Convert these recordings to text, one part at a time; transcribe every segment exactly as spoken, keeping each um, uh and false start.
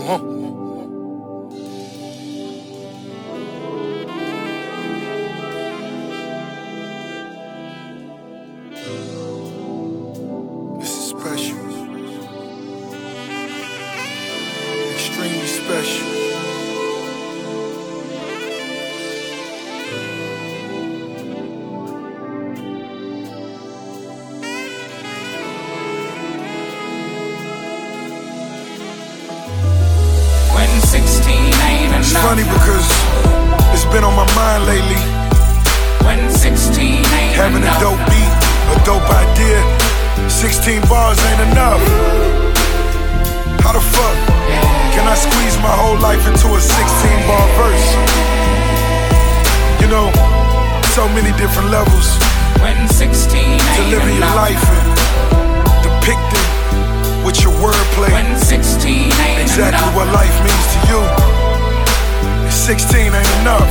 Huh. This is special. Extremely special. sixteen ain't enough. It's funny because it's been on my mind lately. When sixteen ain't Having enough. a dope beat, a dope idea. sixteen bars ain't enough. How the fuck can I squeeze my whole life into a sixteen bar verse? You know, so many different levels When sixteen to ain't living your enough. life and depicting with your wordplay When sixteen ain't exactly enough. what life means to you. sixteen ain't enough.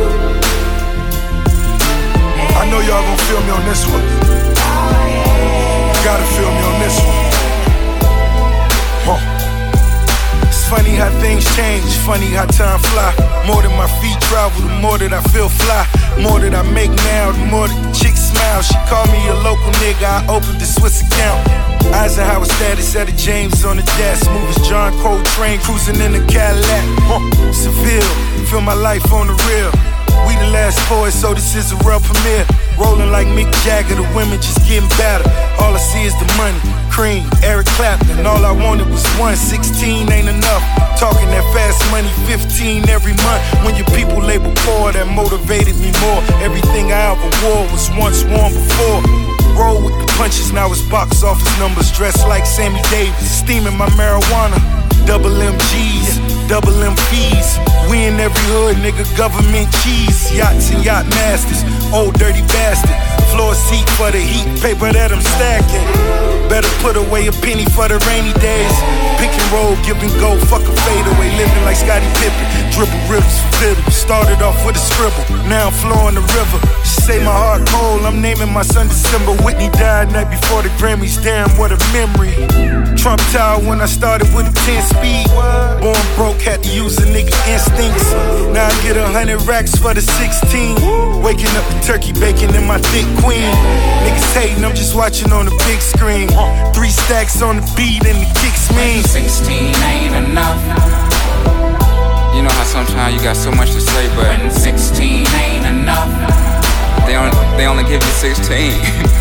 I know y'all gon' feel me on this one. You gotta feel me on this one. Huh. It's funny how things change, funny how time fly. More than my feet travel, the more that I feel fly. More that I make now, the more that the chick smile. She called me a local nigga, I opened the Swiss account. Eisenhower status at a James on the dash. Smooth as John Coltrane, cruising in the Cadillac. Huh. Seville, feel my life on the real. We the last boys, so this is a real premiere. Rolling like Mick Jagger, the women just getting better. All I see is the money, Cream, Eric Clapton. All I wanted was one, sixteen ain't enough. Talking that fast money, fifteen every month. When your people label poor, that motivated me more. Everything I ever wore was once worn before. Roll with the punches, now it's box office numbers. Dressed like Sammy Davis, steaming my marijuana. Double M Gs, double M fees. We in every hood, nigga, government cheese. Yachts and yacht masters, old dirty bastard. Floor seat for the heat, paper that I'm stacking. Better put away a penny for the rainy days. Pick and roll, give and go, fuck a fadeaway. Living like Scottie Pippen, dribble rivers for fiddle. Started off with a scribble, now I'm flowing the river. She say my heart cold, I'm naming my son December. Whitney died night before the Grammys, damn what a memory. Trump Tower when I started with a ten speed. Born broke, had to use a nigga instincts. Now I get a hundred racks for the sixteen. Waking up the turkey bacon in my thick queen. Niggas hating, I'm just watching on the big screen. Three stacks on the beat and the kicks mean. sixteen ain't enough. You know how sometimes you got so much to say, but When sixteen ain't enough. they only, they only give you sixteen.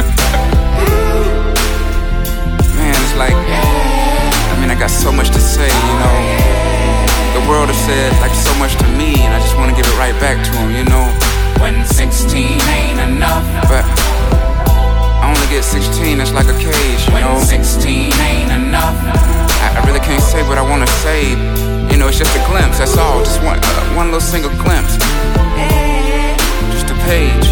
Man, it's like, I mean, I got so much to say, you know. The world has said like so much to me, and I just want to give it right back to them, you know. When sixteen ain't enough. But I only get sixteen, it's like a cage, you know. When sixteen ain't enough. I, I really can't say what I want to say. You know, it's just a glimpse, that's all. Just one, uh, one little single glimpse. Just a page.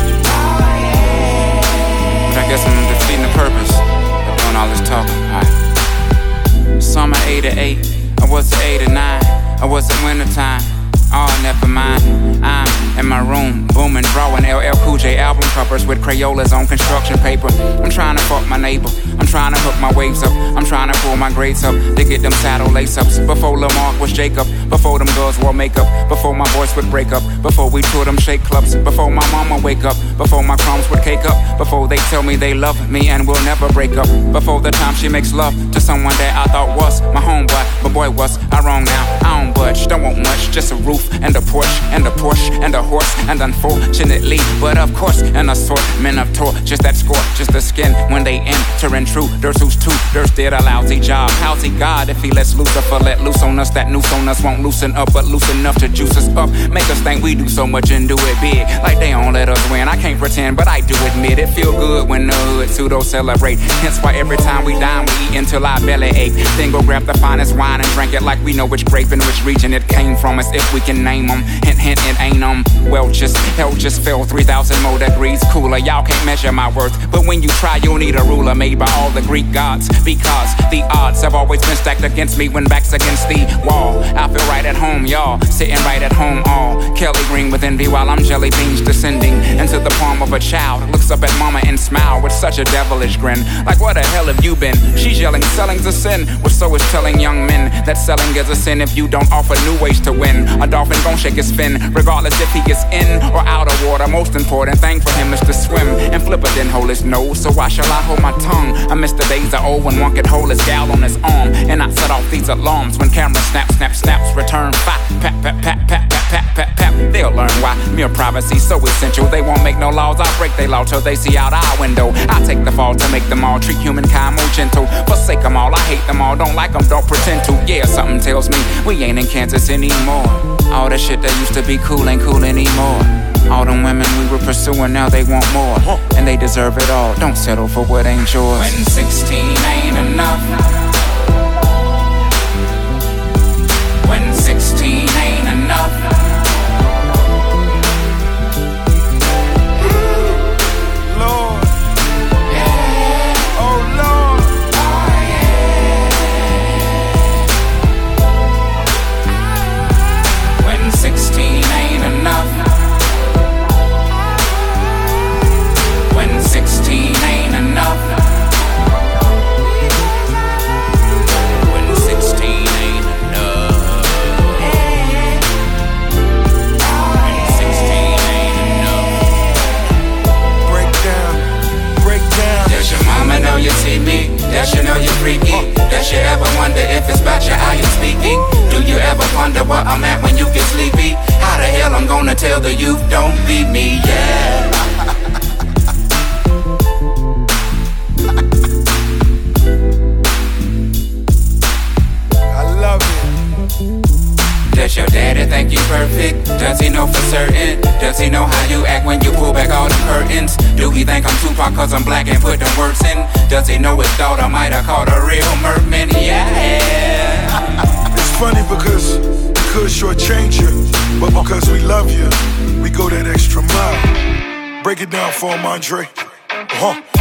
But I guess I'm defeating the purpose of doing all this talking. Alright. Summer eighty-eight, I was at eighty-nine. I was at wintertime. Oh, never mind. I'm in my room, booming, drawing L L Cool J album covers with Crayolas on construction paper. I'm trying to fuck my neighbor. I'm trying to hook my waves up. I'm trying to pull my grades up to get them saddle lace ups. Before Lamar was Jacob, before them girls wore makeup, before my voice would break up, before we toured them shake clubs, before my mama wake up, before my crumbs would cake up, before they tell me they love me and will never break up, before the time she makes love to someone that I thought was my homeboy, but boy was I wrong now. I don't budge, don't want much, just a roof and a porch and a Porsche and a horse, and unfortunately, but of course, an assortment of torches that scorch just the skin when they enter intruders who's too there's did a lousy job. How's he God if he lets Lucifer let loose on us? That noose on us won't loosen up, but loose enough to juice us up, make us think we do so much and do it big, like they don't let us win. I can't pretend, but I do admit it feel good when the hood pseudo celebrate. Hence why every time we dine, we eat until our belly ache. Then go grab the finest wine and drink it like we know which grape and which region it came from, as if we can name them. Hint, hint, it ain't um Well, just hell just fell three thousand more degrees cooler. Y'all can't measure my worth, but when you try, you'll need a ruler made by all the Greek gods. Because the odds have always been stacked against me when back's against the wall. I feel right at home, y'all, sitting right at home all Kelly green with envy while I'm jelly beans descending into the palm of a child. Looks up at mama and smile with such a devilish grin. Like, where the hell have you been? She's yelling, selling's a sin. Well, so is telling young men that selling is a sin if you don't offer new ways to win. A dolphin gon' shake his fin, regardless if he is in or out of water. Most important thing for him is to swim. And Flipper didn't hold his nose, so why shall I hold my tongue? I miss the days of old when one could hold his gal on his arm and not set off these alarms when cameras snap, snap, snaps, return fire. Pat, pat, pat, pat, pat, pat, pat, pat. They'll learn why mere privacy so essential. They won't make no laws, I'll break they law till they see out our window. I take the fall to make them all treat humankind more gentle. Forsake them all, I hate them all, don't like them, don't pretend to. Yeah, something tells me we ain't in Kansas anymore. All the shit that used to be cool ain't cool anymore. All them women we were pursuing, now they want more. And they deserve it all, don't settle for what ain't yours. When sixteen ain't enough. When sixteen ain't enough. Lord. Yeah. Oh, Lord. Oh, yeah. When sixteen ain't enough. When sixteen ain't enough. When sixteen ain't enough. When sixteen ain't enough. Break down, break down. Does your mama know you see me? Does she know you freaky? Does she ever wonder if it's about your eye you speaking? Do you ever wonder where I'm at when you get sleepy? How the hell I'm gonna tell the youth don't beat me, yeah. Does your daddy think you perfect? Does he know for certain? Does he know how you act when you pull back all the curtains? Do he think I'm Tupac cause I'm black and put them words in? Does he know his daughter might have caught a real merman? Yeah. It's funny because we could shortchange you, but because we love you, we go that extra mile. Break it down for him, Andre. Uh-huh.